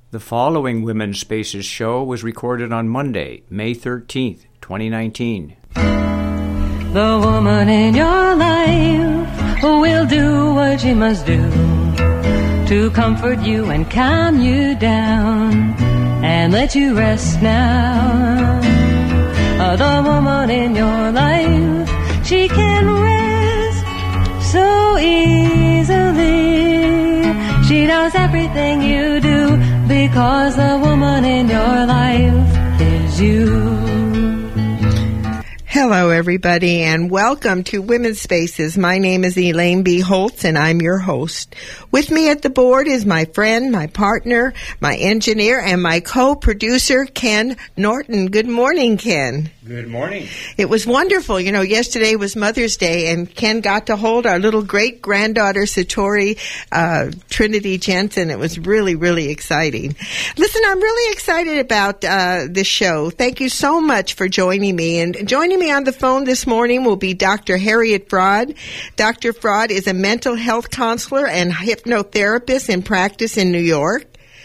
The following Women's Spaces show was recorded on Monday, May 13th, 2019. The woman in your life will do what she must do to comfort you and calm you down and let you rest now. The woman in your life, she can rest so easily. She knows everything you do because the woman in your life is you. Hello, everybody, and welcome to Women's Spaces. My name is Elaine B. Holtz, and I'm your host. With me at the board is my friend, my partner, my engineer, and my co-producer, Ken Norton. Good morning, Ken. Good morning. It was wonderful. You know, yesterday was Mother's Day, and Ken got to hold our little great-granddaughter, Satori Trinity Jensen. It was really, really exciting. Listen, I'm really excited about this show. Thank you so much for joining me. And joining me on the phone this morning will be Dr. Harriet Fraud. Dr. Fraud is a mental health counselor and hypnotherapist in practice in New York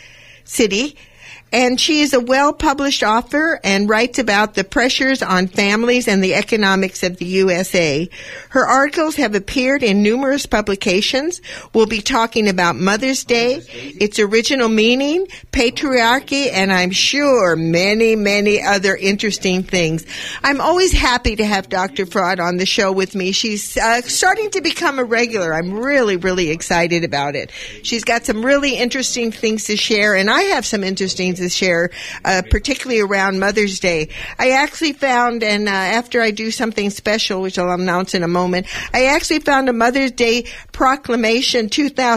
City. And she is a well-published author and writes about the pressures on families and the economics of the USA. Her articles have appeared in numerous publications. We'll be talking about Mother's Day, its original meaning, patriarchy, and I'm sure many, many other interesting things. I'm always happy to have Dr. Fraud on the show with me. She's starting to become a regular. I'm really, really excited about it. She's got some really interesting things to share, and I have some interesting to share, particularly around Mother's Day. I actually found, and after I do something special, which I'll announce in a moment, I actually found a Mother's Day Proclamation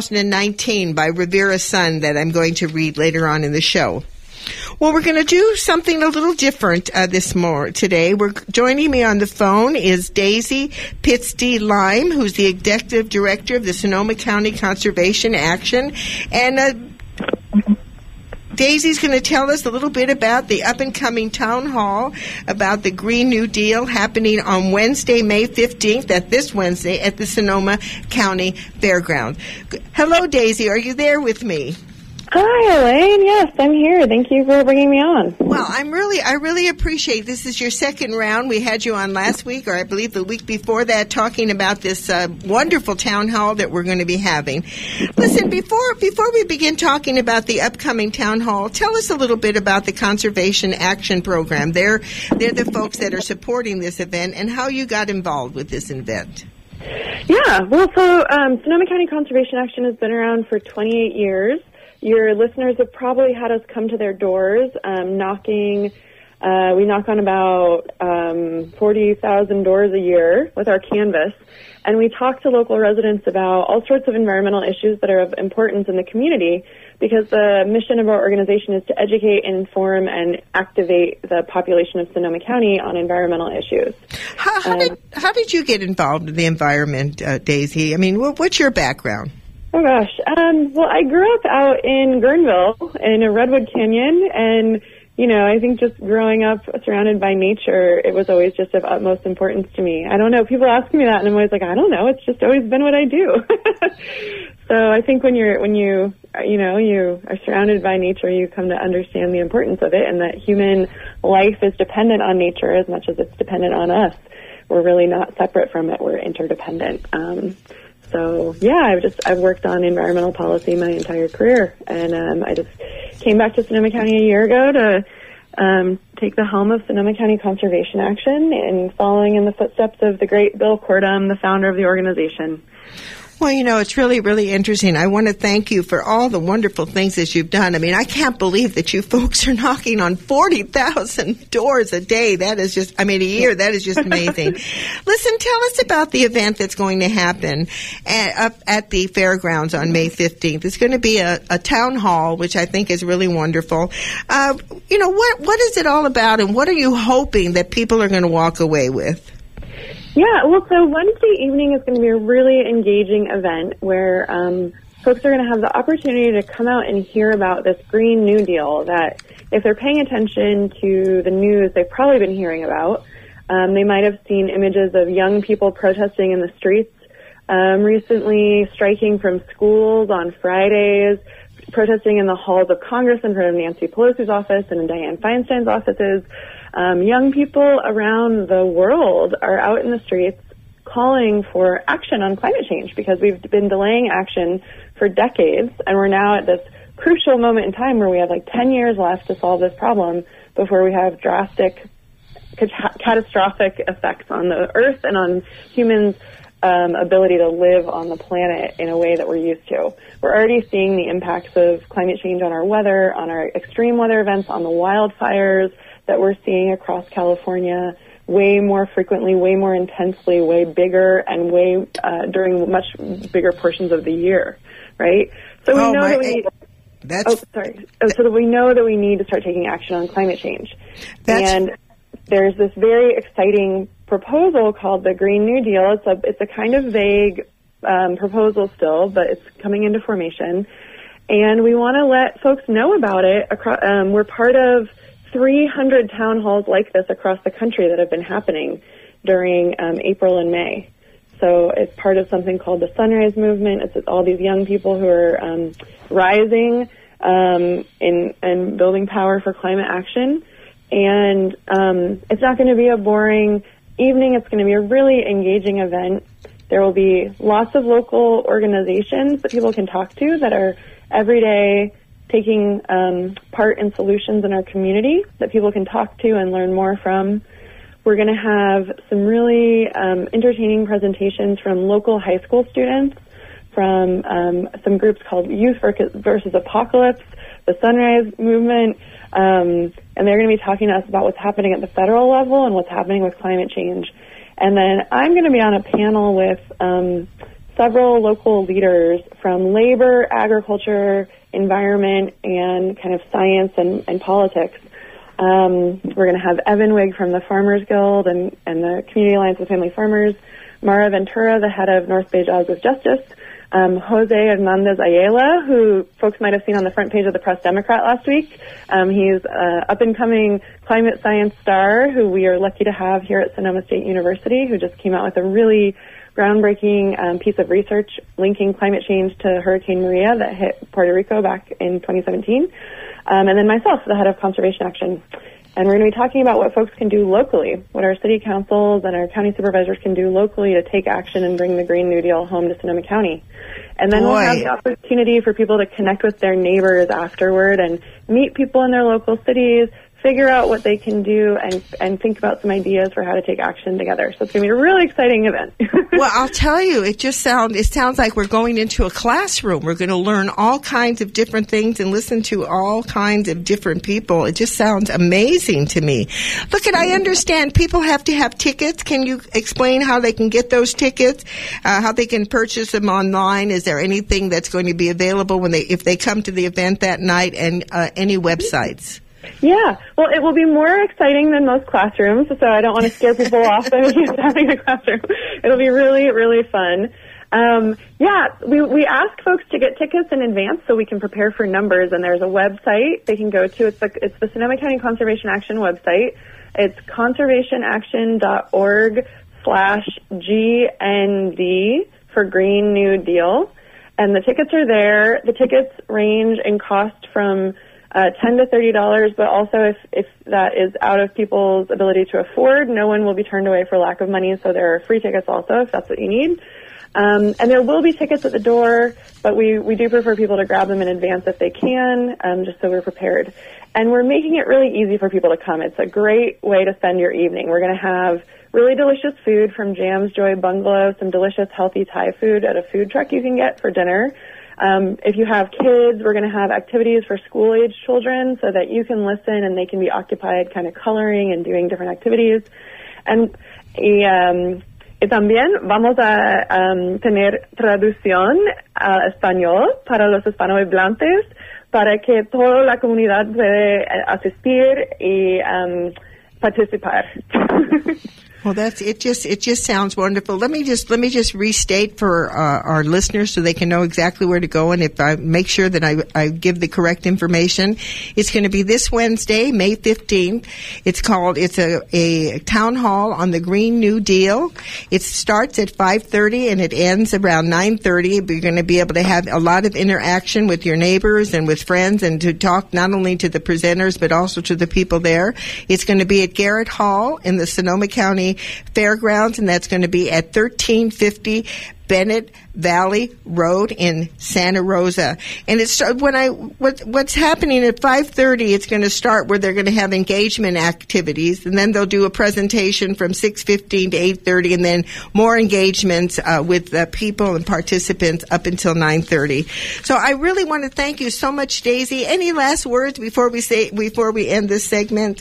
2019 by Rivera's son that I'm going to read later on in the show. Well, we're going to do something a little different today. Joining me on the phone is Daisy Pittsty Lime, who's the Executive Director of the Sonoma County Conservation Action, and Daisy's going to tell us a little bit about the up-and-coming town hall about the Green New Deal happening on Wednesday, May 15th, this Wednesday, at the Sonoma County Fairgrounds. Hello, Daisy. Are you there with me? Hi, Elaine. Yes, I'm here. Thank you for bringing me on. Well, I really appreciate this. Is your second round. We had you on last week, or I believe the week before that, talking about this wonderful town hall that we're going to be having. Listen, before we begin talking about the upcoming town hall, tell us a little bit about the Conservation Action Program. They're the folks that are supporting this event, and how you got involved with this event. Yeah, well, so Sonoma County Conservation Action has been around for 28 years. Your listeners have probably had us come to their doors, knocking. We knock on about 40,000 doors a year with our canvas, and we talk to local residents about all sorts of environmental issues that are of importance in the community, because the mission of our organization is to educate, inform, and activate the population of Sonoma County on environmental issues. How did you get involved in the environment, Daisy? I mean, what's your background? Oh, gosh. Well, I grew up out in Guerneville in a redwood canyon, and, you know, I think just growing up surrounded by nature, it was always just of utmost importance to me. I don't know. People ask me that, and I'm always like, I don't know. It's just always been what I do. So I think when you are surrounded by nature, you come to understand the importance of it, and that human life is dependent on nature as much as it's dependent on us. We're really not separate from it. We're interdependent. So, yeah, I've worked on environmental policy my entire career, and I just came back to Sonoma County a year ago to take the helm of Sonoma County Conservation Action, and following in the footsteps of the great Bill Cordum, the founder of the organization. Well, you know, it's really, really interesting. I want to thank you for all the wonderful things that you've done. I mean, I can't believe that you folks are knocking on 40,000 doors a day. That is just, a year. That is just amazing. Listen, tell us about the event that's going to happen up at the fairgrounds on May 15th. It's going to be a town hall, which I think is really wonderful. What is it all about, and what are you hoping that people are going to walk away with? Yeah, well, so Wednesday evening is going to be a really engaging event where folks are going to have the opportunity to come out and hear about this Green New Deal that, if they're paying attention to the news, they've probably been hearing about. They might have seen images of young people protesting in the streets recently, striking from schools on Fridays, protesting in the halls of Congress in front of Nancy Pelosi's office and in Dianne Feinstein's offices. Young people around the world are out in the streets calling for action on climate change because we've been delaying action for decades, and we're now at this crucial moment in time where we have like 10 years left to solve this problem before we have drastic, catastrophic effects on the Earth and on humans' ability to live on the planet in a way that we're used to. We're already seeing the impacts of climate change on our weather, on our extreme weather events, on the wildfires that we're seeing across California way more frequently, way more intensely, way bigger, and way during much bigger portions of the year, right? So we know that we need... So we know that we need to start taking action on climate change. And there's this very exciting proposal called the Green New Deal. It's a kind of vague proposal still, but it's coming into formation. And we want to let folks know about it. We're part of 300 town halls like this across the country that have been happening during April and May. So it's part of something called the Sunrise Movement. It's all these young people who are rising and building power for climate action. And it's not going to be a boring evening. It's going to be a really engaging event. There will be lots of local organizations that people can talk to that are every day taking part in solutions in our community that people can talk to and learn more from. We're going to have some really entertaining presentations from local high school students, from some groups called Youth versus Apocalypse, the Sunrise Movement, and they're going to be talking to us about what's happening at the federal level and what's happening with climate change. And then I'm going to be on a panel with several local leaders from labor, agriculture, environment, and kind of science and politics. We're going to have Evan Wigg from the Farmers Guild and the Community Alliance of Family Farmers, Mara Ventura, the head of North Bay Jobs with Justice, Jose Hernandez Ayala, who folks might have seen on the front page of the Press Democrat last week. He's an up-and-coming climate science star who we are lucky to have here at Sonoma State University, who just came out with a really groundbreaking piece of research linking climate change to Hurricane Maria that hit Puerto Rico back in 2017. And then myself, the head of Conservation Action. And we're going to be talking about what folks can do locally, what our city councils and our county supervisors can do locally to take action and bring the Green New Deal home to Sonoma County. And then we'll have the opportunity for people to connect with their neighbors afterward and meet people in their local cities, figure out what they can do, and think about some ideas for how to take action together. So it's going to be a really exciting event. Well, I'll tell you, it sounds like we're going into a classroom. We're going to learn all kinds of different things and listen to all kinds of different people. It just sounds amazing to me. Look, I understand people have to have tickets. Can you explain how they can get those tickets, how they can purchase them online? Is there anything that's going to be available if they come to the event that night, and any websites? Yeah, well, it will be more exciting than most classrooms, so I don't want to scare people off by having a classroom. It'll be really, really fun. We ask folks to get tickets in advance so we can prepare for numbers, and there's a website they can go to. It's the Sonoma County Conservation Action website. It's conservationaction.org/GND for Green New Deal, and the tickets are there. The tickets range in cost from $10 to $30, but also if that is out of people's ability to afford, no one will be turned away for lack of money, so there are free tickets also if that's what you need. And there will be tickets at the door, but we do prefer people to grab them in advance if they can, just so we're prepared. And we're making it really easy for people to come. It's a great way to spend your evening. We're going to have really delicious food from Jam's Joy Bungalow, some delicious healthy Thai food at a food truck you can get for dinner. If you have kids, we're going to have activities for school-age children so that you can listen and they can be occupied kind of coloring and doing different activities. Y también vamos a tener traducción a español para los hispanohablantes para que toda la comunidad pueda asistir y participar. Well, it just sounds wonderful. Let me just restate for our listeners so they can know exactly where to go, and if I make sure that I give the correct information. It's going to be this Wednesday, May 15th. It's a town hall on the Green New Deal. It starts at 5:30 and it ends around 9:30. You're going to be able to have a lot of interaction with your neighbors and with friends, and to talk not only to the presenters but also to the people there. It's going to be at Garrett Hall in the Sonoma County Fairgrounds, and that's going to be at 1350 Bennett Valley Road in Santa Rosa. And what's happening at 5:30, it's going to start where they're going to have engagement activities, and then they'll do a presentation from 6:15 to 8:30, and then more engagements with people and participants up until 9:30. So I really want to thank you so much, Daisy. Any last words before we end this segment?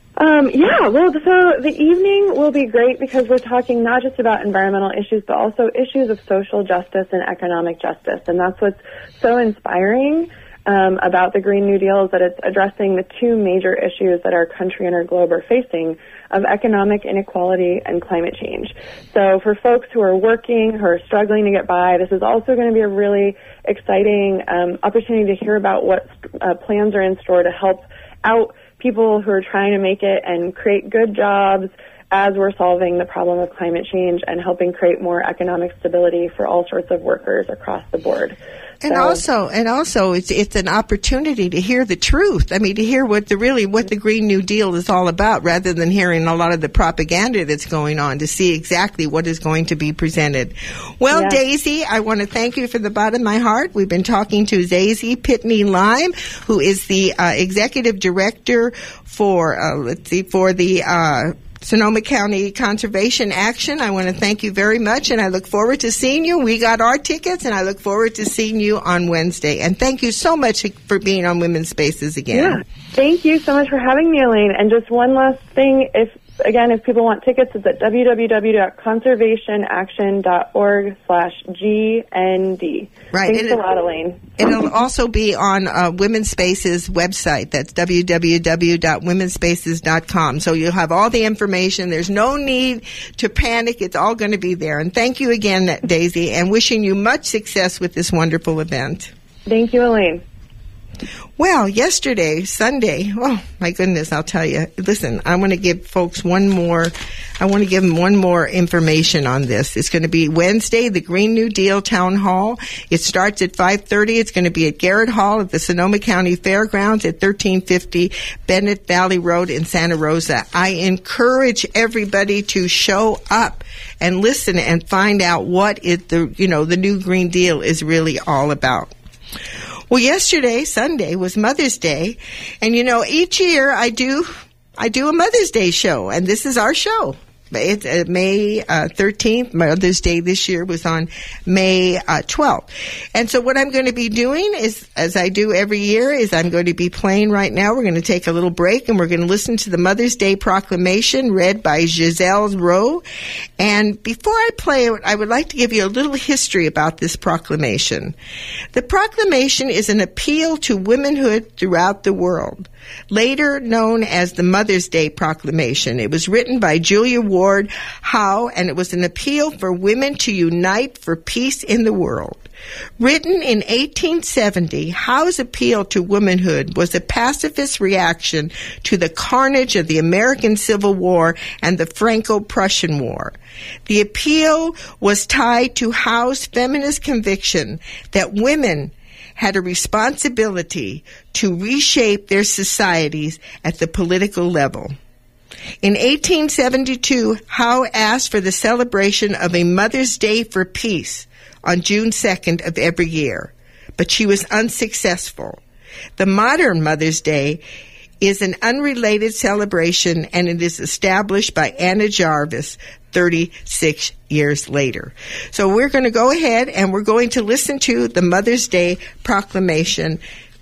So the evening will be great because we're talking not just about environmental issues, but also issues of social justice and economic justice. And that's what's so inspiring about the Green New Deal, is that it's addressing the two major issues that our country and our globe are facing of economic inequality and climate change. So for folks who are working, who are struggling to get by, this is also going to be a really exciting opportunity to hear about what plans are in store to help out people who are trying to make it and create good jobs as we're solving the problem of climate change and helping create more economic stability for all sorts of workers across the board. And also, it's an opportunity to hear the truth. I mean, to hear what the Green New Deal is all about, rather than hearing a lot of the propaganda that's going on, to see exactly what is going to be presented. Well, yes. Daisy, I want to thank you from the bottom of my heart. We've been talking to Daisy Pitney Lime, who is the executive director for the Sonoma County Conservation Action. I want to thank you very much, and I look forward to seeing you. We got our tickets, and I look forward to seeing you on Wednesday. And thank you so much for being on Women's Spaces again. Yeah, thank you so much for having me, Elaine. And just one last thing, if people want tickets, it's at www.conservationaction.org/GND. Right. Thanks a lot, Elaine. It'll also be on Women's Spaces website. That's www.womenspaces.com. So you'll have all the information. There's no need to panic. It's all going to be there. And thank you again, Daisy, and wishing you much success with this wonderful event. Thank you, Elaine. Well, yesterday, Sunday, oh my goodness, I'll tell you. Listen, I want to give folks one more information on this. It's going to be Wednesday, the Green New Deal Town Hall. It starts at 5:30. It's going to be at Garrett Hall at the Sonoma County Fairgrounds at 1350 Bennett Valley Road in Santa Rosa. I encourage everybody to show up and listen and find out what the new Green Deal is really all about. Well, yesterday, Sunday, was Mother's Day, and each year I do a Mother's Day show, and this is our show. It's May 13th. Mother's Day this year was on May 12th. And so what I'm going to be doing is, as I do every year, is I'm going to be playing right now. We're going to take a little break, and we're going to listen to the Mother's Day proclamation read by Giselle Rowe. And before I play it, I would like to give you a little history about this proclamation. The proclamation is an appeal to womanhood throughout the world, later known as the Mother's Day Proclamation. It was written by Julia Ward Howe, and it was an appeal for women to unite for peace in the world. Written in 1870, Howe's appeal to womanhood was a pacifist reaction to the carnage of the American Civil War and the Franco-Prussian War. The appeal was tied to Howe's feminist conviction that women had a responsibility to reshape their societies at the political level. In 1872, Howe asked for the celebration of a Mother's Day for Peace on June 2nd of every year, but she was unsuccessful. The modern Mother's Day is an unrelated celebration, and it is established by Anna Jarvis 36 years later. So we're going to go ahead and we're going to listen to the Mother's Day proclamation.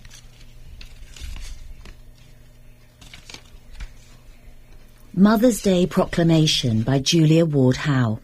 Mother's Day Proclamation by Julia Ward Howe.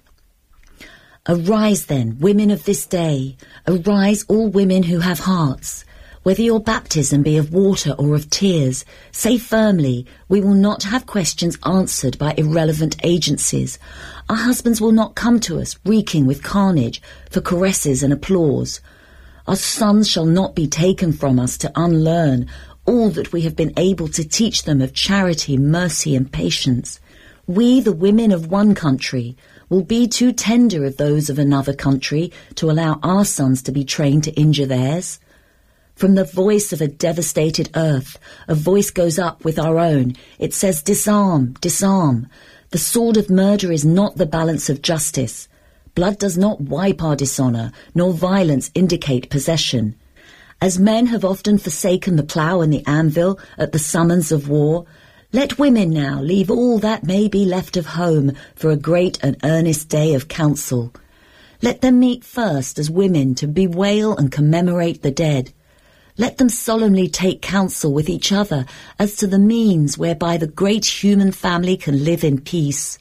Arise then, women of this day. Arise, all women who have hearts. Whether your baptism be of water or of tears, say firmly, we will not have questions answered by irrelevant agencies. Our husbands will not come to us reeking with carnage for caresses and applause. Our sons shall not be taken from us to unlearn all that we have been able to teach them of charity, mercy and patience. We, the women of one country, will be too tender of those of another country to allow our sons to be trained to injure theirs. From the voice of a devastated earth, a voice goes up with our own. It says, disarm, disarm. The sword of murder is not the balance of justice. Blood does not wipe our dishonour, nor violence indicate possession. As men have often forsaken the plough and the anvil at the summons of war, let women now leave all that may be left of home for a great and earnest day of council. Let them meet first as women to bewail and commemorate the dead. Let them solemnly take counsel with each other as to the means whereby the great human family can live in peace.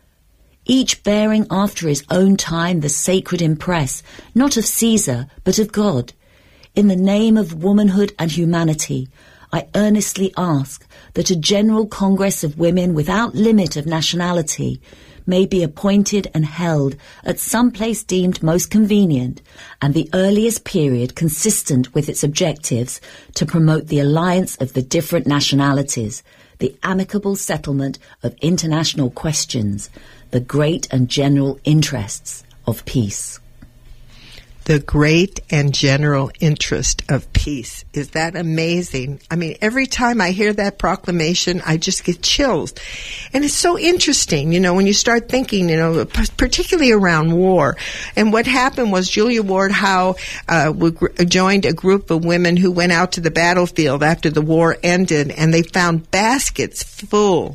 Each bearing after his own time the sacred impress, not of Caesar, but of God. In the name of womanhood and humanity, I earnestly ask that a general congress of women without limit of nationality may be appointed and held at some place deemed most convenient and the earliest period consistent with its objectives to promote the alliance of the different nationalities, the amicable settlement of international questions, the great and general interests of peace. The great and general interest of peace. Is that amazing? I mean, every time I hear that proclamation, I just get chills. And it's so interesting, when you start thinking, particularly around war. And what happened was Julia Ward Howe joined a group of women who went out to the battlefield after the war ended, and they found baskets full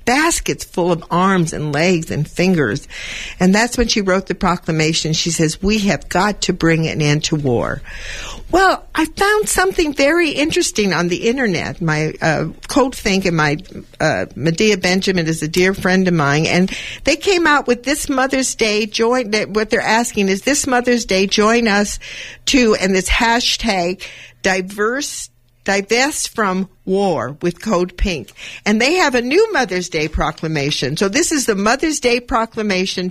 of arms and legs and fingers. And that's when she wrote the proclamation. She says, we have got to bring an end to war. Well, I found something very interesting on the internet. My Code Think and my Medea Benjamin is a dear friend of mine, and they came out with this Mother's Day what they're asking is this Mother's Day join us to, and this hashtag divest from war with Code Pink. And they have a new Mother's Day proclamation. So this is the Mother's Day Proclamation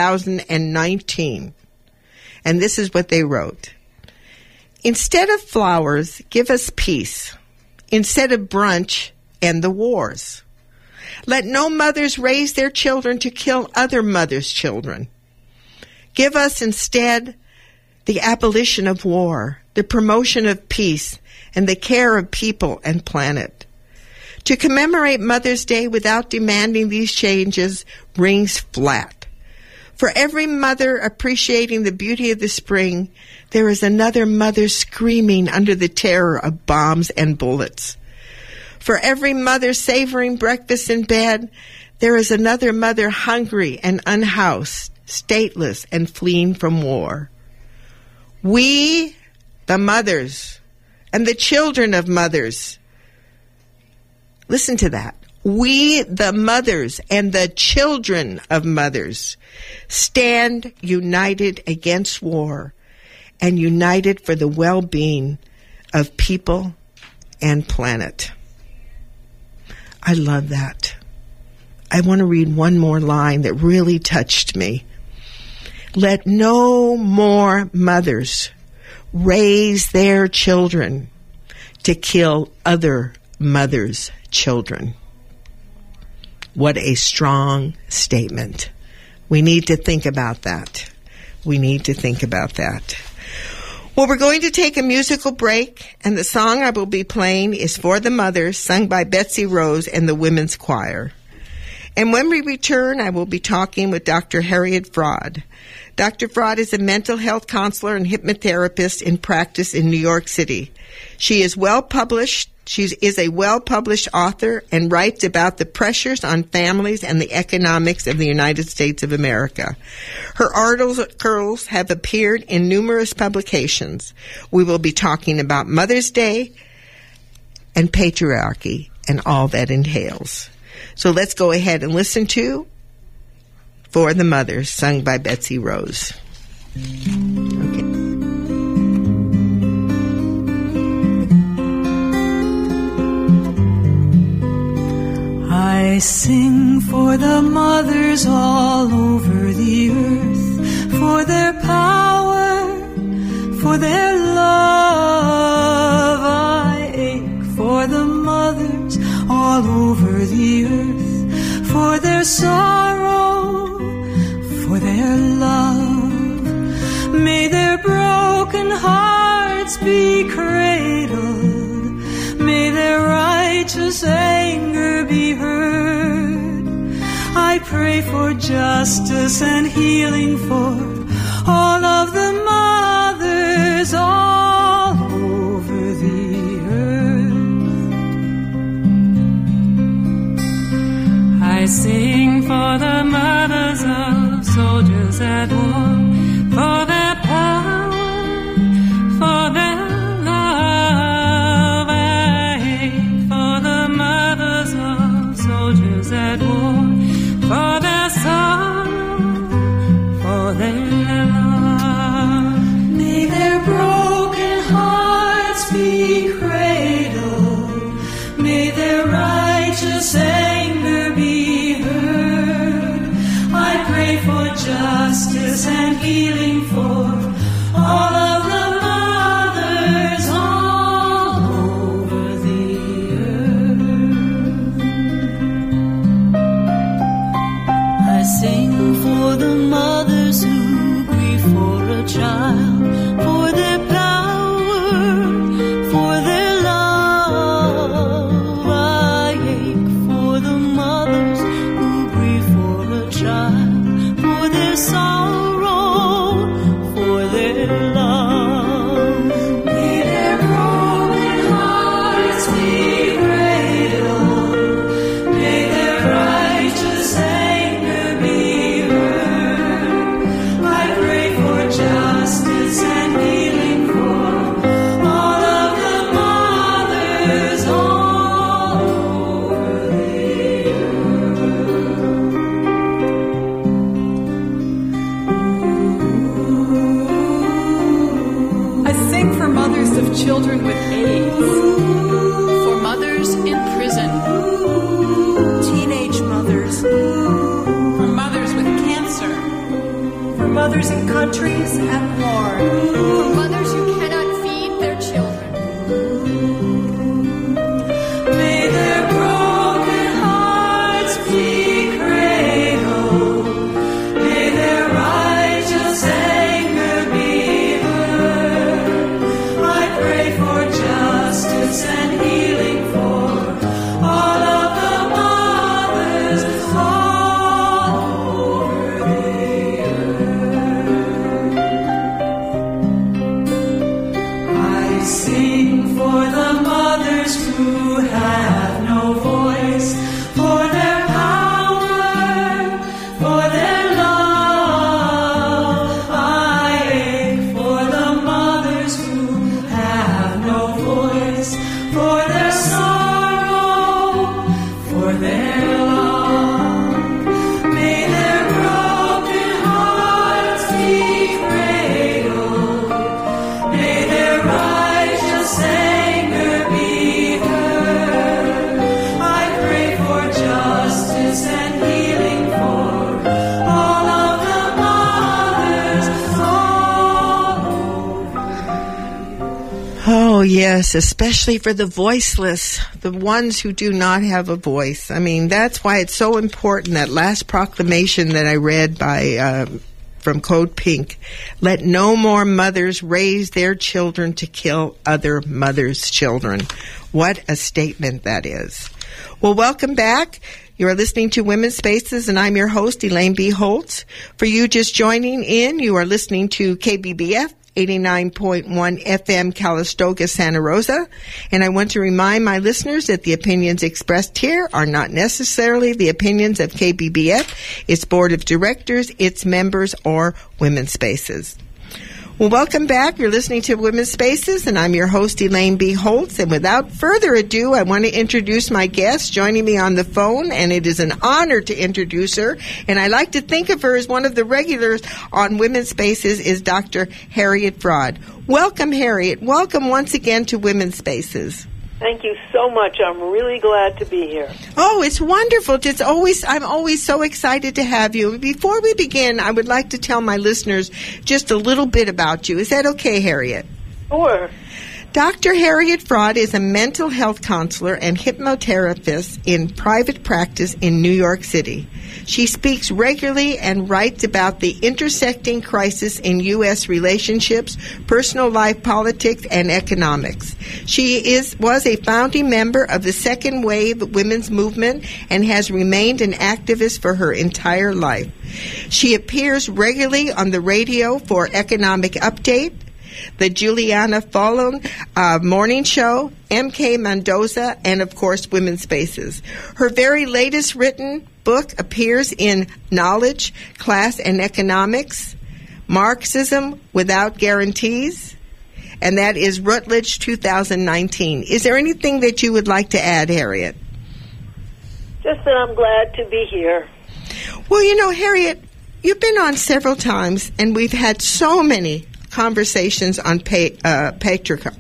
2019. And this is what they wrote. Instead of flowers, give us peace. Instead of brunch, end the wars. Let no mothers raise their children to kill other mothers' children. Give us instead the abolition of war, the promotion of peace, and the care of people and planet. To commemorate Mother's Day without demanding these changes rings flat. For every mother appreciating the beauty of the spring, there is another mother screaming under the terror of bombs and bullets. For every mother savoring breakfast in bed, there is another mother hungry and unhoused, stateless, and fleeing from war. We, the mothers, and the children of mothers. Listen to that. We, the mothers and the children of mothers, stand united against war and united for the well-being of people and planet. I love that. I want to read one more line that really touched me. Let no more mothers raise their children to kill other mothers' children. What a strong statement. We need to think about that. We need to think about that. Well, we're going to take a musical break, and the song I will be playing is For the Mothers, sung by Betsy Rose and the Women's Choir. And when we return, I will be talking with Dr. Harriet Fraud. Dr. Fraud is a mental health counselor and hypnotherapist in practice in New York City. She is well-published. She is a well-published author and writes about the pressures on families and the economics of the United States of America. Her articles have appeared in numerous publications. We will be talking about Mother's Day and patriarchy and all that entails. So let's go ahead and listen to For the Mothers, sung by Betsy Rose. Okay. I sing for the mothers all over the earth, for their power, for their love. I ache for the mothers all over the earth, for their sorrow, for their love. May their broken hearts be cradled, may their righteous anger be heard. I pray for justice and healing for all of the mothers all over the earth. I sing for the mothers of soldiers at war, for their power, for their love. I ache for the mothers of soldiers at war, for their sorrow, for their love. May their broken hearts be cradled, may their righteous anger be heard. I pray for justice and healing for all of the mothers all over the earth. I sing for the mothers who grieve for a child, for their power, for their love. I ache for the mothers who grieve for a child, for their sorrow, for their love. May their broken hearts be cradled, may their righteous anger be heard. I pray for justice and healing for all of the mothers all over the I sing for mothers of children with AIDS, for mothers in prison, teenage mothers, for mothers with cancer, for mothers in countries at war, for mothers who cannot feed their children. May their broken hearts be cradled, may their righteous anger be heard. I pray for justice and healing for all of the mothers all over the earth. I sing for the mothers who have no voice, for their power, for their love. I ache for the mothers who have no voice, for their sorrow, for their love. May their broken hearts be cradled, may their righteous anger be heard. I pray for justice and healing for all of the mothers all over. Oh, yes, especially for the voiceless, the ones who do not have a voice. I mean, that's why it's so important, that last proclamation that I read by from Code Pink. Let no more mothers raise their children to kill other mothers' children. What a statement that is. Well, welcome back. You are listening to Women's Spaces, and I'm your host, Elaine B. Holtz. For you just joining in, you are listening to KBBF 89.1 FM Calistoga, Santa Rosa. And I want to remind my listeners that the opinions expressed here are not necessarily the opinions of KBBF, its board of directors, its members, or Women's Spaces. Well, welcome back. You're listening to Women's Spaces, and I'm your host, Elaine B. Holtz. And without further ado, I want to introduce my guest joining me on the phone, and it is an honor to introduce her. And I like to think of her as one of the regulars on Women's Spaces is Dr. Harriet Fraad. Welcome, Harriet. Welcome once again to Women's Spaces. Thank you so much. I'm really glad to be here. Oh, it's wonderful. I'm always so excited to have you. Before we begin, I would like to tell my listeners just a little bit about you. Is that okay, Harriet? Sure. Dr. Harriet Fraad is a mental health counselor and hypnotherapist in private practice in New York City. She speaks regularly and writes about the intersecting crisis in U.S. relationships, personal life, politics, and economics. She was a founding member of the Second Wave Women's Movement and has remained an activist for her entire life. She appears regularly on the radio for Economic Update, the Juliana Fallon Morning Show, MK Mendoza, and, of course, Women's Spaces. Her very latest written book appears in Knowledge, Class, and Economics, Marxism Without Guarantees, and that is Routledge 2019. Is there anything that you would like to add, Harriet? Just that I'm glad to be here. Well, you know, Harriet, you've been on several times, and we've had so many conversations on patriarchy.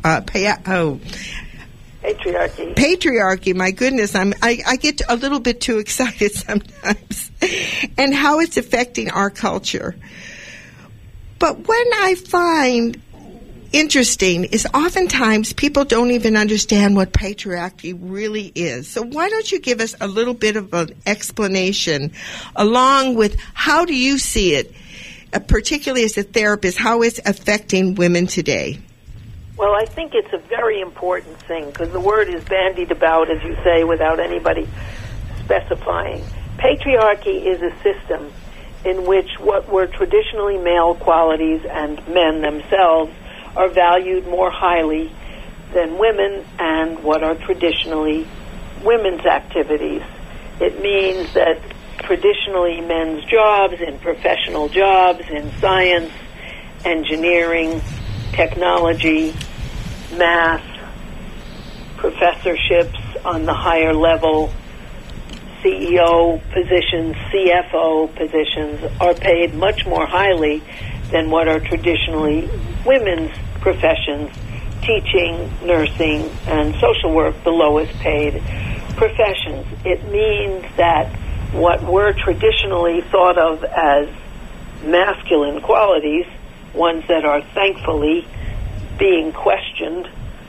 Patriarchy, my goodness, I get a little bit too excited sometimes, and how it's affecting our culture. But when I find interesting is oftentimes people don't even understand what patriarchy really is. So why don't you give us a little bit of an explanation along with how do you see it, particularly as a therapist, how it's affecting women today? Well, I think it's a very important thing because the word is bandied about, as you say, without anybody specifying. Patriarchy is a system in which what were traditionally male qualities and men themselves are valued more highly than women and what are traditionally women's activities. It means that traditionally men's jobs, in professional jobs, in science, engineering, technology, math, professorships on the higher level, CEO positions, CFO positions are paid much more highly than what are traditionally women's professions, teaching, nursing, and social work, the lowest paid professions. It means that what were traditionally thought of as masculine qualities, ones that are thankfully being questioned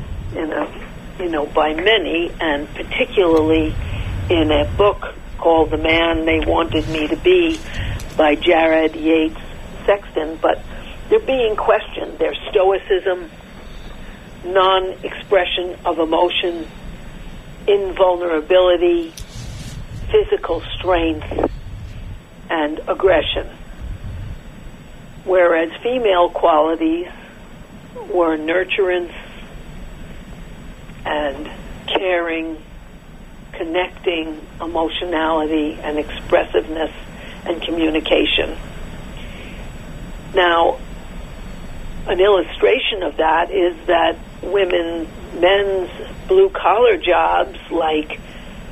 by many, and particularly in a book called The Man They Wanted Me to Be by Jared Yates Sexton, but they're being questioned. Their stoicism, non-expression of emotion, invulnerability, physical strength, and aggression. Whereas female qualities were nurturance and caring, connecting, emotionality, and expressiveness and communication. Now, an illustration of that is that men's blue-collar jobs like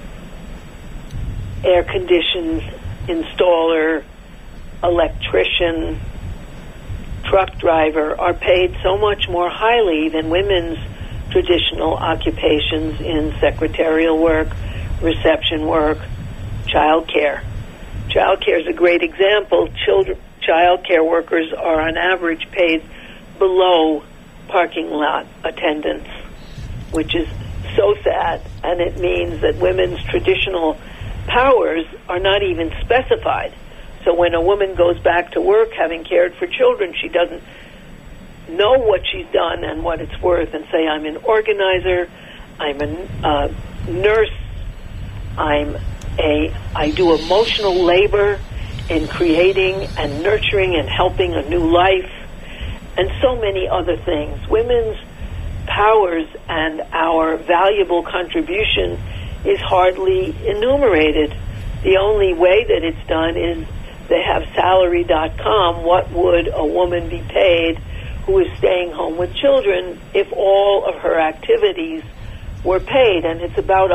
air conditions installer, electrician, truck driver are paid so much more highly than women's traditional occupations in secretarial work, reception work, child care. Child care is a great example. Child care workers are on average paid below parking lot attendants, which is so sad, and it means that women's traditional powers are not even specified. So when a woman goes back to work having cared for children, she doesn't know what she's done and what it's worth and say, I'm an organizer, I'm a nurse, I do emotional labor in creating and nurturing and helping a new life, and so many other things. Women's powers and our valuable contribution is hardly enumerated. The only way that it's done is they have salary.com. What would a woman be paid who is staying home with children if all of her activities were paid? And it's about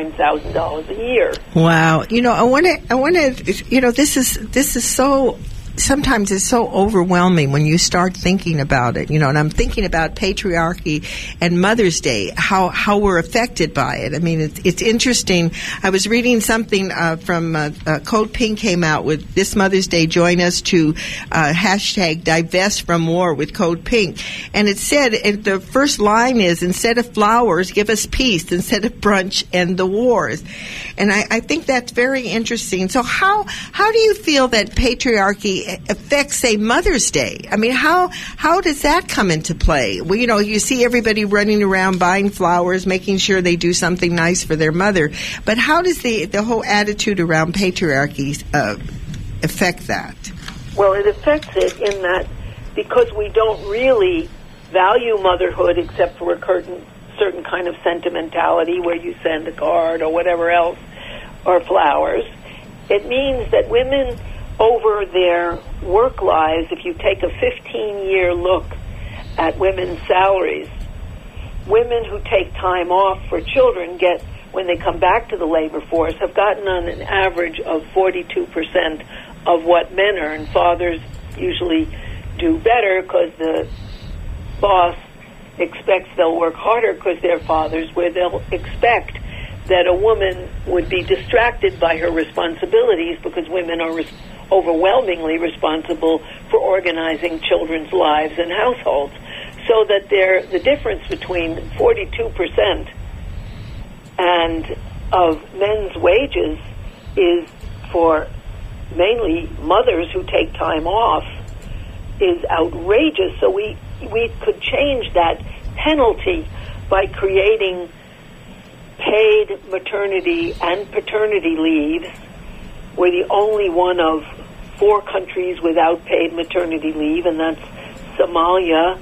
$139,000 a year. Wow. I want to, this is so sometimes it's so overwhelming when you start thinking about it, and I'm thinking about patriarchy and Mother's Day, how we're affected by it. I mean, it's interesting. I was reading something from Code Pink came out with this Mother's Day, join us to hashtag divest from war with Code Pink. And it said, the first line is, instead of flowers, give us peace. Instead of brunch, end the wars. And I think that's very interesting. So how do you feel that patriarchy affects, say, Mother's Day? I mean, how does that come into play? Well, you see everybody running around buying flowers, making sure they do something nice for their mother. But how does the whole attitude around patriarchy affect that? Well, it affects it in that because we don't really value motherhood except for a certain kind of sentimentality where you send a card or whatever else, or flowers, it means that women over their work lives, if you take a 15-year look at women's salaries, women who take time off for children get, when they come back to the labor force, have gotten on an average of 42% of what men earn. Fathers usually do better because the boss expects they'll work harder because they're fathers, where they'll expect that a woman would be distracted by her responsibilities because women are overwhelmingly responsible for organizing children's lives and households. So that the difference between 42% and of men's wages is for mainly mothers who take time off is outrageous. So we could change that penalty by creating paid maternity and paternity leaves. We're the only one of 4 countries without paid maternity leave, and that's Somalia,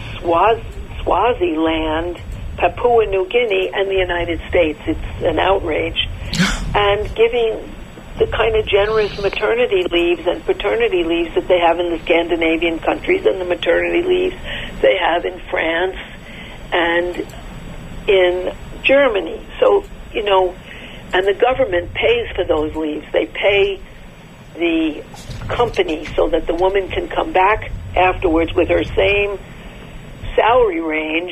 Swaziland, Papua New Guinea, and the United States. It's an outrage. And giving the kind of generous maternity leaves and paternity leaves that they have in the Scandinavian countries and the maternity leaves they have in France and in Germany. So, and the government pays for those leaves. They pay the company so that the woman can come back afterwards with her same salary range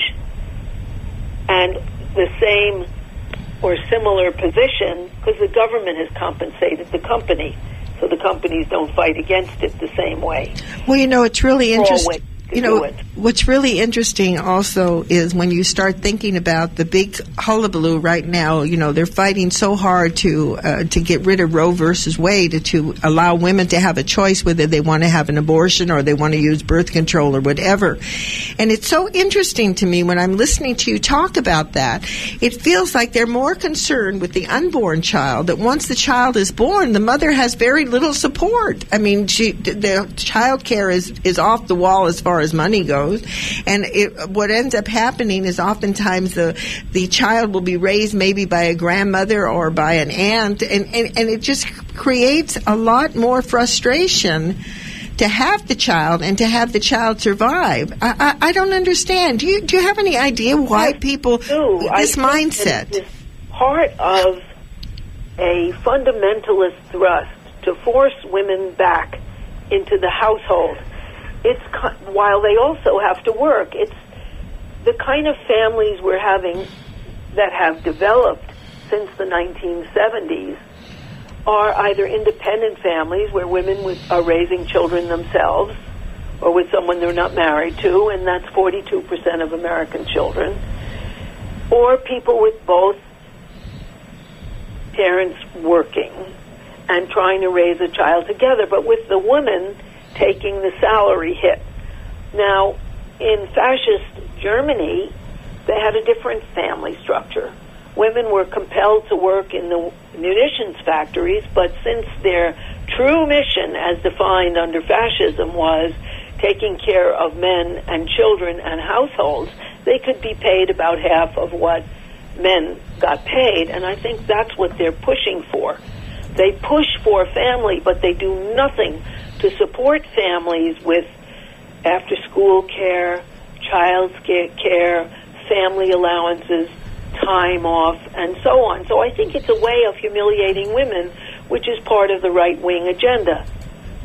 and the same or similar position because the government has compensated the company, so the companies don't fight against it the same way. Well, it's really interesting. What's really interesting also is when you start thinking about the big hullabaloo right now. They're fighting so hard to get rid of Roe versus Wade, to allow women to have a choice whether they want to have an abortion or they want to use birth control or whatever. And it's so interesting to me when I'm listening to you talk about that. It feels like they're more concerned with the unborn child, that once the child is born, the mother has very little support. I mean, the child care is off the wall as far as money goes, and what ends up happening is oftentimes the child will be raised maybe by a grandmother or by an aunt, and it just creates a lot more frustration to have the child and to have the child survive. I don't understand. Do you have any idea why people this mindset? It's part of a fundamentalist thrust to force women back into the household. It's while they also have to work. It's the kind of families we're having that have developed since the 1970s are either independent families where women are raising children themselves or with someone they're not married to, and that's 42% of American children, or people with both parents working and trying to raise a child together, but with the woman taking the salary hit. Now, in fascist Germany, they had a different family structure. Women were compelled to work in the munitions factories, but since their true mission, as defined under fascism, was taking care of men and children and households, they could be paid about half of what men got paid, and I think that's what they're pushing for. They push for family, but they do nothing to support families with after-school care, child care, family allowances, time off, and so on. So I think it's a way of humiliating women, which is part of the right-wing agenda.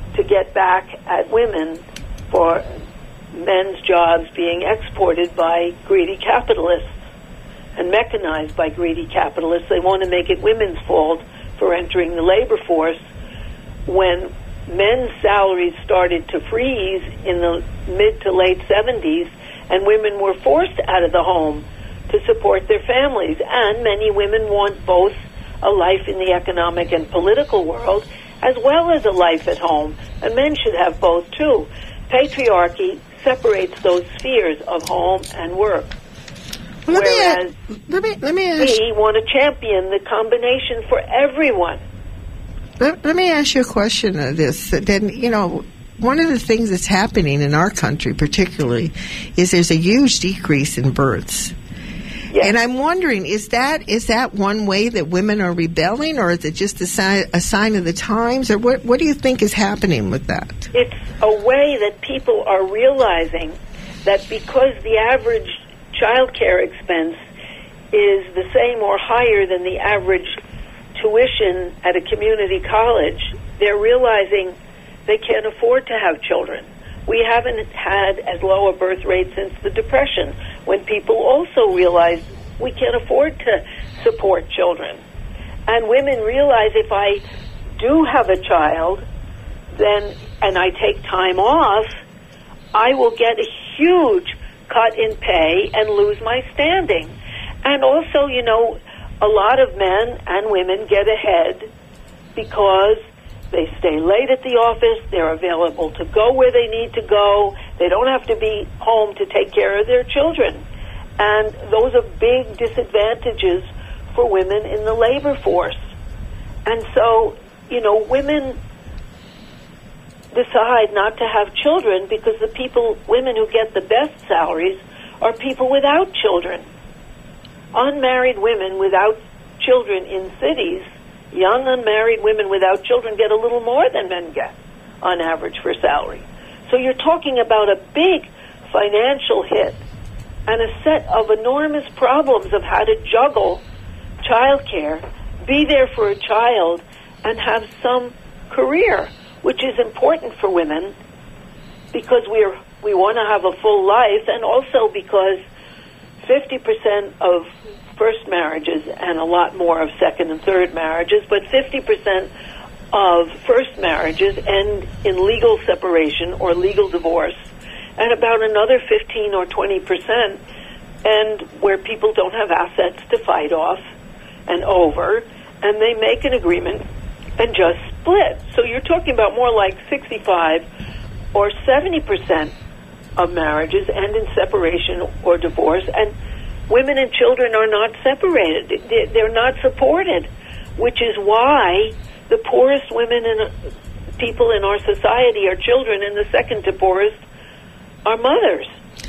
to get back at women for men's jobs being exported by greedy capitalists and mechanized by greedy capitalists. They want to make it women's fault for entering the labor force when men's salaries started to freeze in the mid to late 70s and women were forced out of the home to support their families. And many women want both a life in the economic and political world as well as a life at home. And men should have both too. Patriarchy separates those spheres of home and work. Whereas let me ask, we want to champion the combination for everyone. Let me ask you a question of this. Then, you know, one of the things that's happening in our country particularly is there's a huge decrease in births. Yes. And I'm wondering, is that one way that women are rebelling, or is it just a sign of the times, or what do you think is happening with that? It's a way that people are realizing that because the average child care expense is the same or higher than the average tuition at a community college, they're realizing they can't afford to have children. We haven't had as low a birth rate since the Depression, when people also realized we can't afford to support children. And women realize if I do have a child, then, and I take time off, I will get a huge cut in pay and lose my standing. And also, you know, a lot of men and women get ahead because they stay late at the office, they're available to go where they need to go, they don't have to be home to take care of their children. And those are big disadvantages for women in the labor force. And so, you know, women decide not to have children because women who get the best salaries are people without children. Unmarried women without children in cities, young unmarried women without children get a little more than men get on average for salary. So you're talking about a big financial hit and a set of enormous problems of how to juggle childcare, be there for a child, and have some career, which is important for women because we want to have a full life, and also because 50% of first marriages and a lot more of second and third marriages, but 50% of first marriages end in legal separation or legal divorce, and about another 15 or 20% end where people don't have assets to fight off and over, and they make an agreement and just split. So you're talking about more like 65 or 70% of marriages end in separation or divorce, and women and children are not separated. They're not supported, which is why the poorest women and people in our society are children, and the second to poorest are mothers.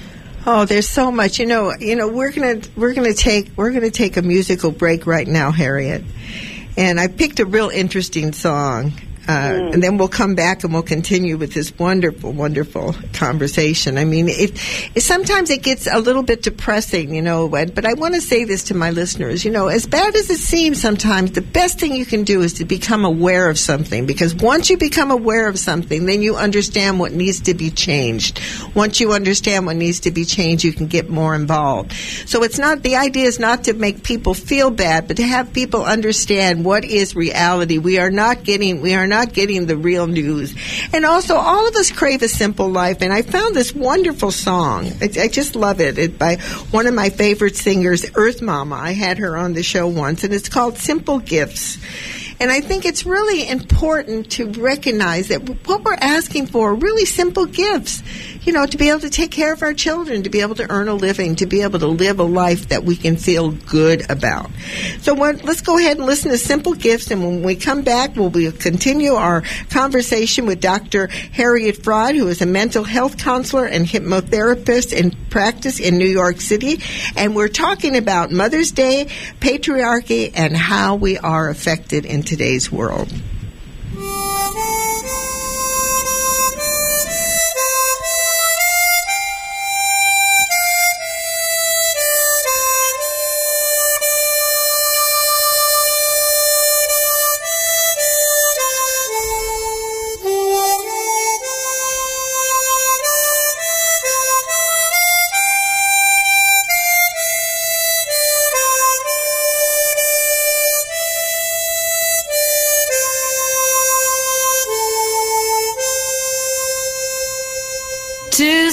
Oh, there's so much. You know, we're gonna take a musical break right now, Harriet. And I picked a real interesting song. And then we'll come back and we'll continue with this wonderful, wonderful conversation. I mean, sometimes it gets a little bit depressing, you know, but I want to say this to my listeners. You know, as bad as it seems sometimes, the best thing you can do is to become aware of something, because once you become aware of something, then you understand what needs to be changed. Once you understand what needs to be changed, you can get more involved. So the idea is not to make people feel bad, but to have people understand what is reality. We are not getting the real news. And also, all of us crave a simple life, and I found this wonderful song. I just love it. It's by one of my favorite singers, Earth Mama. I had her on the show once, and it's called Simple Gifts. And I think it's really important to recognize that what we're asking for are really simple gifts, you know, to be able to take care of our children, to be able to earn a living, to be able to live a life that we can feel good about. So let's go ahead and listen to Simple Gifts, and when we come back, we'll continue our conversation with Dr. Harriet Fraad, who is a mental health counselor and hypnotherapist in practice in New York City. And we're talking about Mother's Day, patriarchy, and how we are affected in today's world.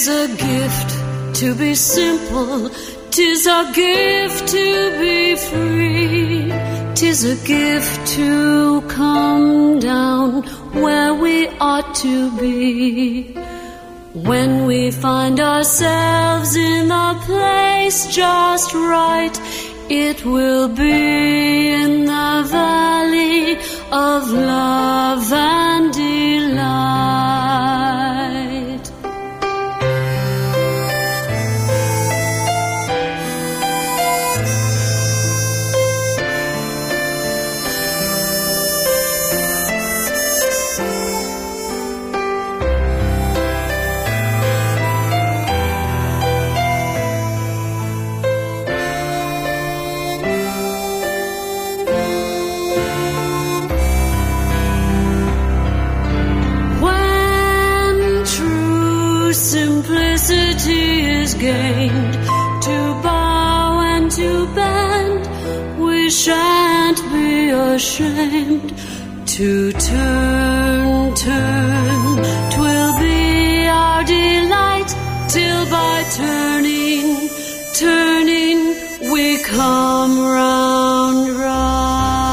'Tis a gift to be simple, 'tis a gift to be free, 'tis a gift to come down where we ought to be. When we find ourselves in the place just right, it will be in the valley of love and delight. Simplicity is gained, to bow and to bend, we shan't be ashamed to turn, 'twill be our delight, till by turning, we come round right.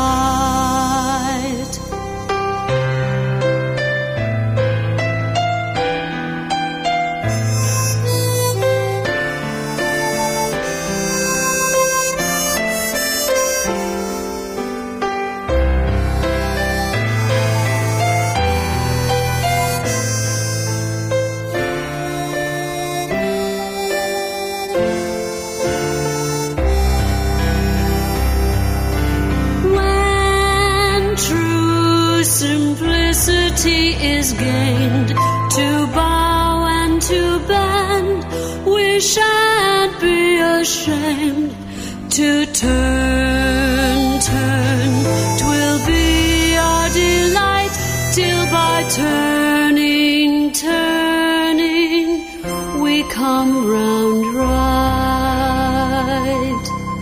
Simplicity is gained, to bow and to bend, we shan't be ashamed to turn, 'twill be our delight, till by turning, we come round right.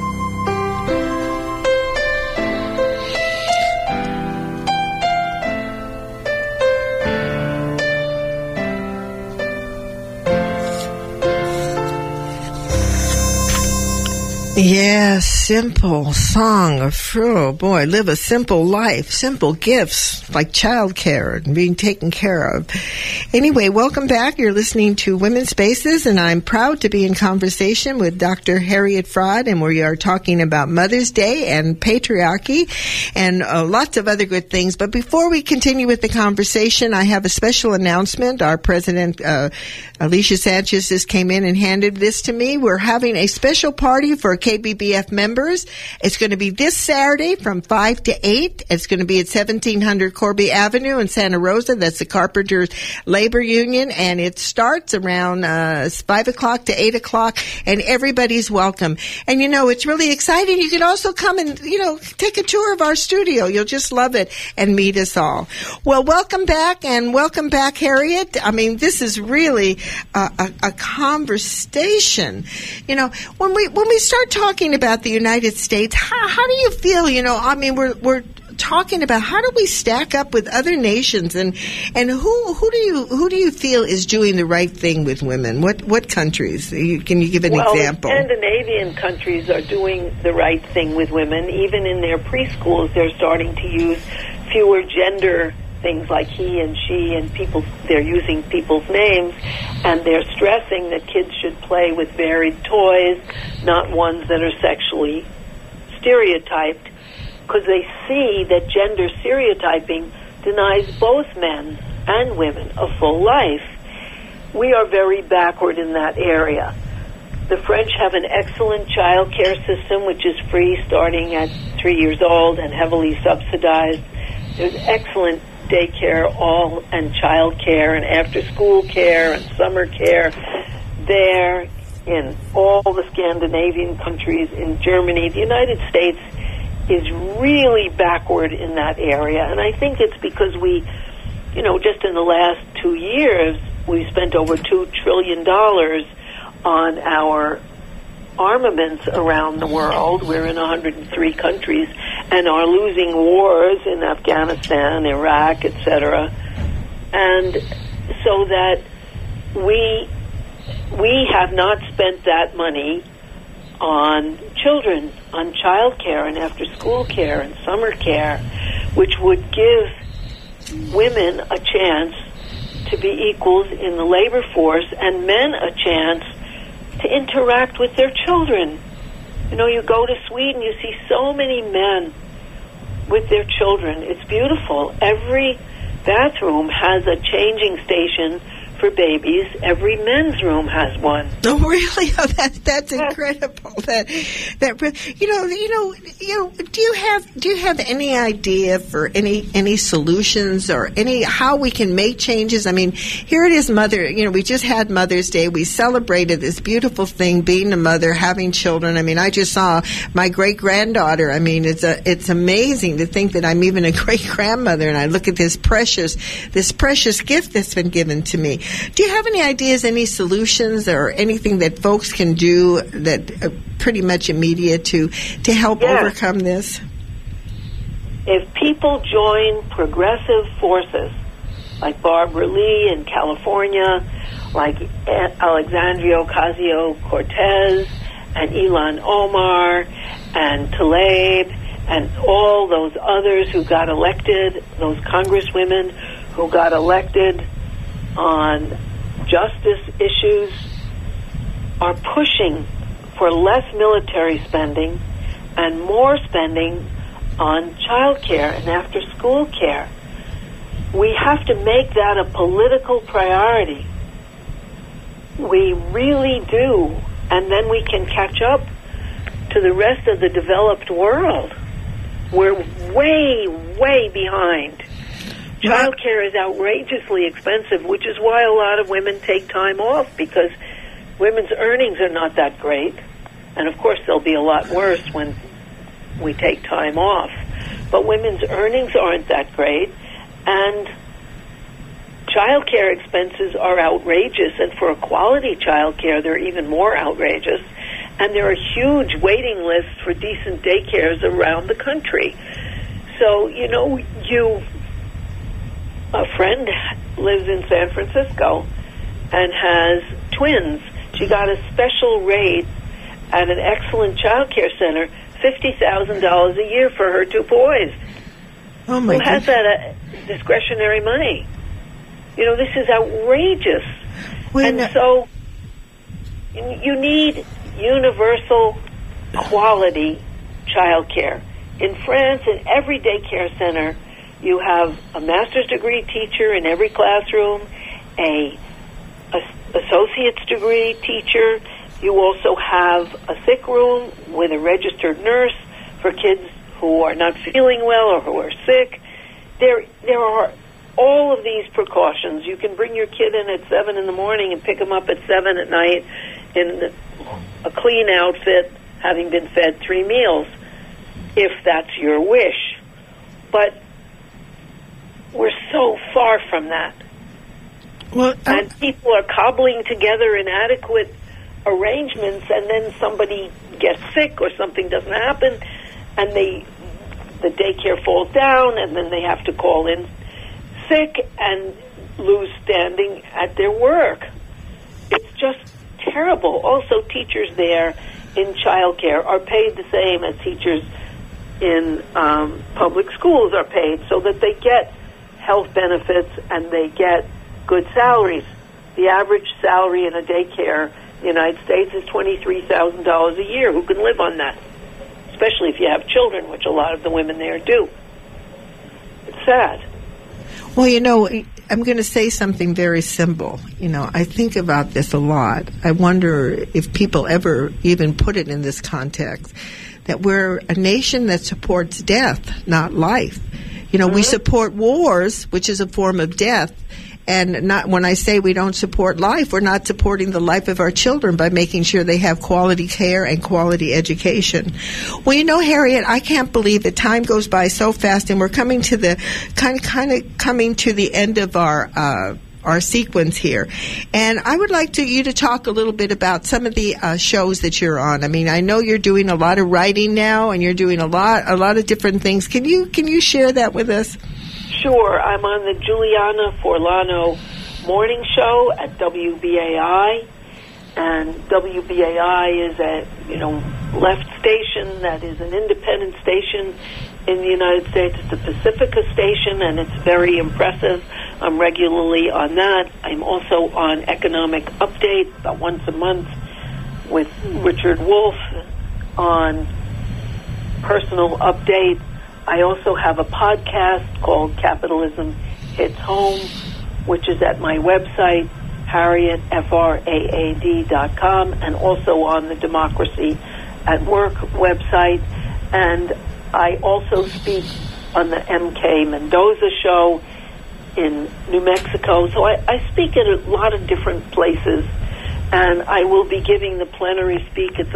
Yes, simple song of oh boy, live a simple life, simple gifts like childcare and being taken care of. Anyway, welcome back. You're listening to Women's Spaces, and I'm proud to be in conversation with Dr. Harriet Fraad, and we are talking about Mother's Day and patriarchy and lots of other good things. But before we continue with the conversation, I have a special announcement. Our president, Alicia Sanchez, just came in and handed this to me. We're having a special party for KBBF members. It's going to be this Saturday from 5 to 8. It's going to be at 1700 Corby Avenue in Santa Rosa. That's the Carpenters Labor Union, and it starts around 5 o'clock to 8 o'clock, and everybody's welcome. And, you know, it's really exciting. You can also come and, you know, take a tour of our studio. You'll just love it and meet us all. Well, welcome back, Harriet. I mean, this is really a conversation. You know, when we start talking about the United States, how do you feel? You know, I mean, we're talking about how do we stack up with other nations, and who do you feel is doing the right thing with women? What countries? Can you give an example? Scandinavian countries are doing the right thing with women. Even in their preschools, they're starting to use fewer gender things like he and she, and they're using people's names, and they're stressing that kids should play with varied toys, not ones that are sexually stereotyped, because they see that gender stereotyping denies both men and women a full life. We are very backward in that area. The French have an excellent child care system, which is free starting at 3 years old and heavily subsidized. There's excellent daycare, and child care, and after-school care, and summer care there in all the Scandinavian countries, in Germany. The United States is really backward in that area, and I think it's because we, you know, just in the last 2 years, we spent over $2 trillion on our armaments around the world. We're in 103 countries and are losing wars in Afghanistan, Iraq, etc. And so that we we have not spent that money on children, on child care and after-school care and summer care, which would give women a chance to be equals in the labor force and men a chance to interact with their children. You know, you go to Sweden, you see so many men with their children. It's beautiful. Every bathroom has a changing station for babies. Every men's room has one. Oh, really? Oh, that's incredible. That do you have any idea for any solutions or how we can make changes? I mean, here it is, we just had Mother's Day. We celebrated this beautiful thing, being a mother, having children. I mean, I just saw my great granddaughter. I mean, it's amazing to think that I'm even a great grandmother, and I look at this precious gift that's been given to me. Do you have any ideas, any solutions, or anything that folks can do that are pretty much immediate to help overcome this? If people join progressive forces, like Barbara Lee in California, like Alexandria Ocasio-Cortez, and Ilhan Omar, and Tlaib, and all those others who got elected, those congresswomen who got elected on justice issues, are pushing for less military spending and more spending on child care and after-school care. We have to make that a political priority. We really do. And then we can catch up to the rest of the developed world. We're way, way behind. Child care is outrageously expensive, which is why a lot of women take time off, because women's earnings are not that great. And, of course, they'll be a lot worse when we take time off. But women's earnings aren't that great, and child care expenses are outrageous. And for a quality child care, they're even more outrageous. And there are huge waiting lists for decent daycares around the country. So, a friend lives in San Francisco and has twins. She got a special rate at an excellent child care center, $50,000 a year for her two boys. Oh, my God. Who has that discretionary money? This is outrageous. So you need universal quality child care. In France, in every daycare center, you have a master's degree teacher in every classroom, a associate's degree teacher. You also have a sick room with a registered nurse for kids who are not feeling well or who are sick. There are all of these precautions. You can bring your kid in at 7 in the morning and pick them up at 7 at night in a clean outfit, having been fed 3 meals, if that's your wish. But we're so far from that. Well, and people are cobbling together inadequate arrangements, and then somebody gets sick or something doesn't happen, and the daycare falls down, and then they have to call in sick and lose standing at their work. It's just terrible. Also, teachers there in childcare are paid the same as teachers in public schools are paid, so that they get health benefits and they get good salaries. The average salary in a daycare in the United States is $23,000 a year. Who can live on that? Especially if you have children, which a lot of the women there do. It's sad. Well, I'm going to say something very simple. I think about this a lot. I wonder if people ever even put it in this context, that we're a nation that supports death, not life. We support wars, which is a form of death. And not when I say we don't support life, we're not supporting the life of our children by making sure they have quality care and quality education. Well, Harriet, I can't believe that time goes by so fast, and we're coming to the kind of coming to the end of our sequence here. And I would like you to talk a little bit about some of the shows that you're on. I mean, I know you're doing a lot of writing now, and you're doing a lot of different things. Can you share that with us? Sure. I'm on the Juliana Forlano morning show at WBAI, and WBAI is a left station that is an independent station in the United States. It's a Pacifica station, and it's very impressive. I'm regularly on that. I'm also on Economic Update about once a month with Richard Wolff on Personal Update. I also have a podcast called Capitalism Hits Home, which is at my website, HarrietFraad.com, and also on the Democracy at Work website. And I also speak on the MK Mendoza show in New Mexico. So I speak at a lot of different places, and I will be giving the plenary speech at the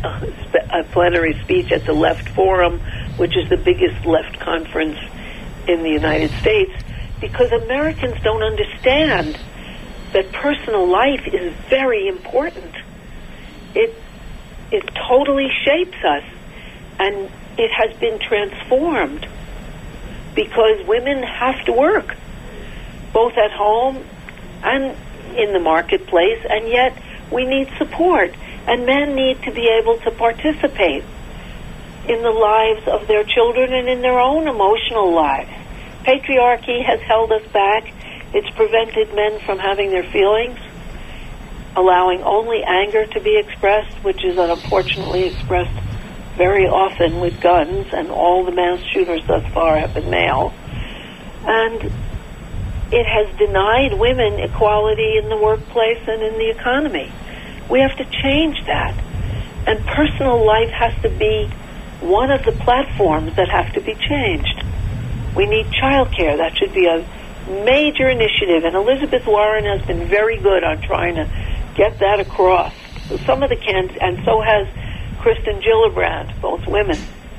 Left Forum, which is the biggest left conference in the United States, because Americans don't understand that personal life is very important. It totally shapes us, and it has been transformed because women have to work, both at home and in the marketplace, and yet we need support, and men need to be able to participate in the lives of their children and in their own emotional lives. Patriarchy has held us back. It's prevented men from having their feelings, allowing only anger to be expressed, which is unfortunately expressed very often with guns, and all the mass shooters thus far have been male. And it has denied women equality in the workplace and in the economy. We have to change that. And personal life has to be one of the platforms that have to be changed. We need childcare. That should be a major initiative, and Elizabeth Warren has been very good on trying to get that across. Some of the and so has Kristen Gillibrand, both women,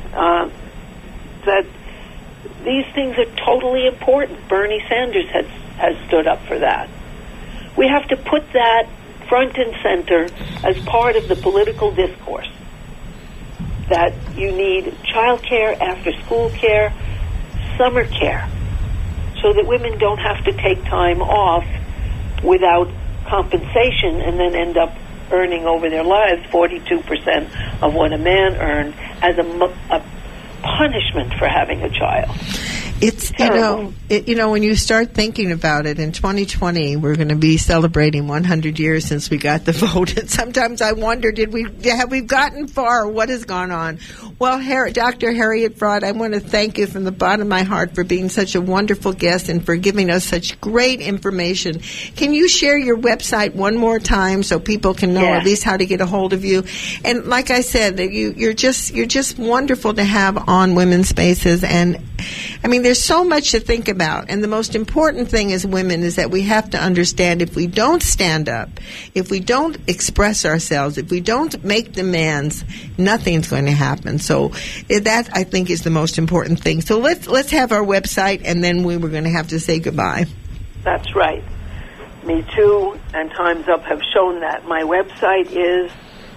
that these things are totally important. Bernie Sanders has stood up for that. We have to put that front and center as part of the political discourse, that you need child care, after-school care, summer care, so that women don't have to take time off without compensation and then end up earning over their lives 42% of what a man earned as a punishment for having a child. It's when you start thinking about it, in 2020 we're going to be celebrating 100 years since we got the vote, and sometimes I wonder, have we gotten far? What has gone on? Well, Dr. Harriet Fraad, I want to thank you from the bottom of my heart for being such a wonderful guest and for giving us such great information. Can you share your website one more time so people can know at least how to get a hold of you? And like I said, you're just wonderful to have on Women's Spaces, and I mean, there's so much to think about, and the most important thing as women is that we have to understand, if we don't stand up, if we don't express ourselves, if we don't make demands, nothing's going to happen. So that, I think, is the most important thing. So let's have our website, and then we were going to have to say goodbye. That's right. Me Too and Time's Up have shown that. My website is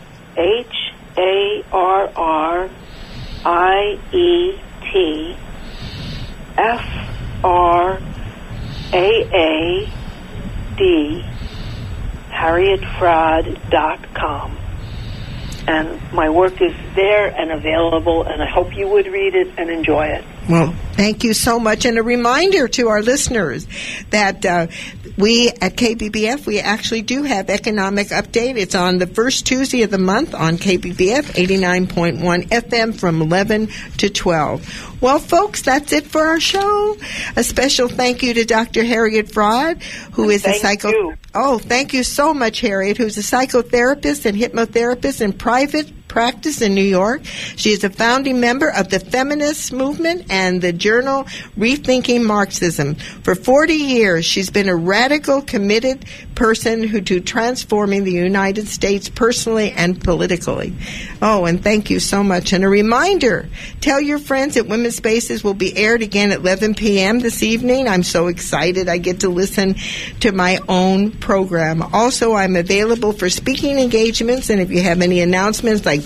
HarrietFraad.com. And my work is there and available, and I hope you would read it and enjoy it. Well, thank you so much. And a reminder to our listeners that we at KBBF, we actually do have Economic Update. It's on the first Tuesday of the month on KBBF 89.1 FM from 11 to 12. Well, folks, that's it for our show. A special thank you to Dr. Harriet Fraad, who is a Oh, thank you so much, Harriet, who's a psychotherapist and hypnotherapist in private practice in New York. She is a founding member of the feminist movement and the journal Rethinking Marxism. For 40 years, she's been a radical, committed person to transforming the United States personally and politically. Oh, and thank you so much. And a reminder, tell your friends that Women's Spaces will be aired again at 11 p.m. this evening. I'm so excited I get to listen to my own program. Also, I'm available for speaking engagements, and if you have any announcements like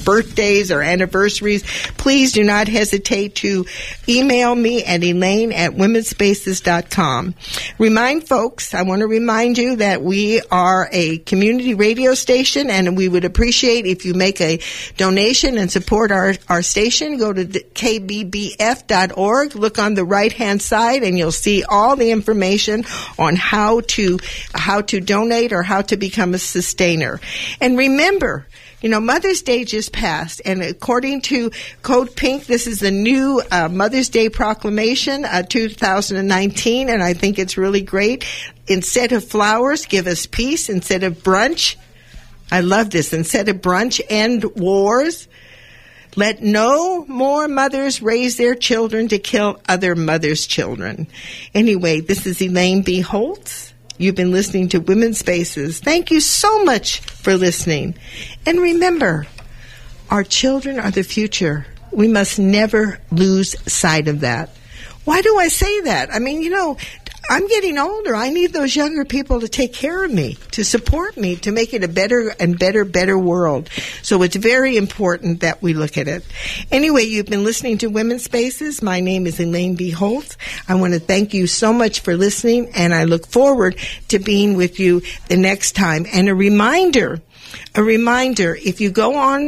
birthdays or anniversaries, please do not hesitate to email me at elaine@womenspaces.com. Remind folks, I want to remind you that we are a community radio station, and we would appreciate if you make a donation and support our station. Go to kbbf.org, look on the right-hand side, and you'll see all the information on how to donate or how to become a sustainer. And remember, Mother's Day just passed, and according to Code Pink, this is the new Mother's Day proclamation, 2019, and I think it's really great. Instead of flowers, give us peace. Instead of brunch, I love this. Instead of brunch, end wars. Let no more mothers raise their children to kill other mothers' children. Anyway, this is Elaine B. Holtz. You've been listening to Women's Spaces. Thank you so much for listening. And remember, our children are the future. We must never lose sight of that. Why do I say that? I mean, I'm getting older. I need those younger people to take care of me, to support me, to make it a better and better world. So it's very important that we look at it. Anyway, you've been listening to Women's Spaces. My name is Elaine B. Holtz. I want to thank you so much for listening, and I look forward to being with you the next time. And a reminder, if you go on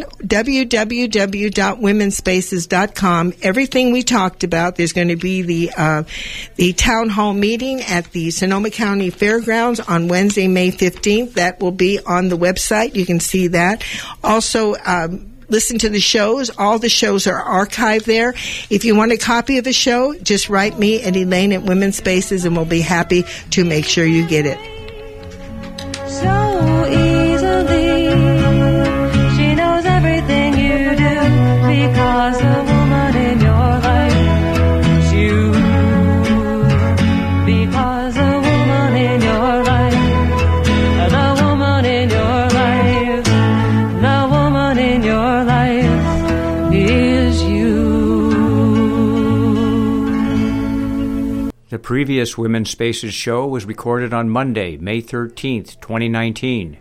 www.womenspaces.com, everything we talked about, there's going to be the town hall meeting at the Sonoma County Fairgrounds on Wednesday, May 15th. That will be on the website. You can see that. Also, listen to the shows. All the shows are archived there. If you want a copy of the show, just write me at Elaine at Women's Spaces, and we'll be happy to make sure you get it. So easily, she knows everything you do, because the woman in your life is you. Because the woman in your life, the woman in your life, the woman in your life is you. The previous Women's Spaces show was recorded on Monday, May 13th, 2019.